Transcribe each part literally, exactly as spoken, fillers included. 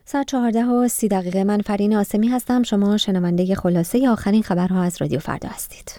ساعت چهارده و سی دقیقه. من فرین آسمی هستم. شما شنونده خلاصه آخرین خبرها از رادیو فردا هستید.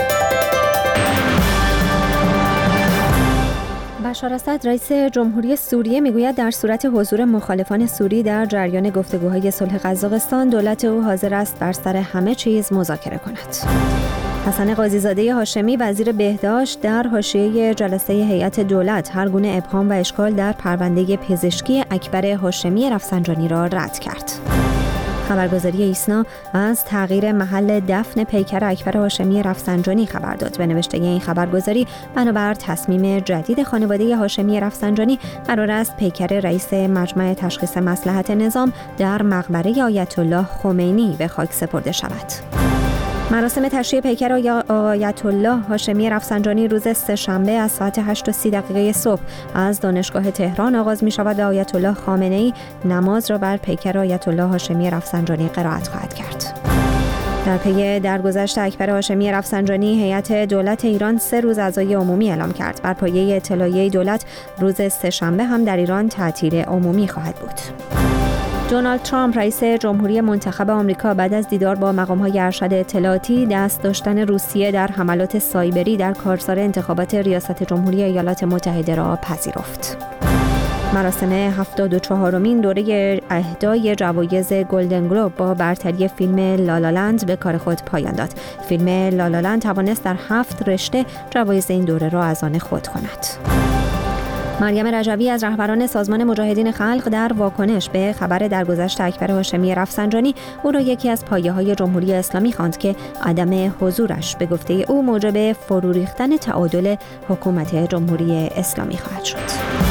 بشار اسد رئیس جمهوری سوریه میگوید در صورت حضور مخالفان سوری در جریان گفتگوهای صلح قزاقستان، دولت او حاضر است بر سر همه چیز مذاکره کند. حسن قاضی‌زاده هاشمی وزیر بهداشت در حاشیه جلسه هیئت دولت هر گونه ابهام و اشکال در پرونده پزشکی اکبر هاشمی رفسنجانی را رد کرد. خبرگزاری ایسنا از تغییر محل دفن پیکر اکبر هاشمی رفسنجانی خبر داد. به نوشته این خبرگزاری، بنابر تصمیم جدید خانواده هاشمی رفسنجانی، قرار است پیکر رئیس مجمع تشخیص مصلحت نظام در مقبره آیت الله خمینی به خاک سپرده شود. مراسم تشییع پیکر آیت الله هاشمی رفسنجانی روز سه‌شنبه از ساعت هشت و سی دقیقه صبح از دانشگاه تهران آغاز می شود و آیت الله خامنه‌ای نماز را بر پیکر آیت الله هاشمی رفسنجانی قرائت خواهد کرد. در پی درگذشت اکبر هاشمی رفسنجانی، هیئت دولت ایران سه روز عزای عمومی اعلام کرد. بر پایه اطلاعیه دولت، روز سه‌شنبه هم در ایران تعطیل عمومی خواهد بود. دونالد ترامپ رئیس جمهوری منتخب آمریکا بعد از دیدار با مقام‌های ارشد اطلاعاتی، دست داشتن روسیه در حملات سایبری در کارزار انتخابات ریاست جمهوری ایالات متحده را پذیرفت. مراسم هفتاد و چهارمین دوره اهدای جوایز گلدن گلوب با برتری فیلم لالالند به کار خود پایان داد. فیلم لالالند توانست در هفت رشته جوایز این دوره را از آن خود کند. مریم رجوی از رهبران سازمان مجاهدین خلق در واکنش به خبر درگذشت اکبر هاشمی رفسنجانی، او را یکی از پایه‌های جمهوری اسلامی خواند که عدم حضورش به گفته او موجب فرو ریختن تعادل حکومت جمهوری اسلامی خواهد شد.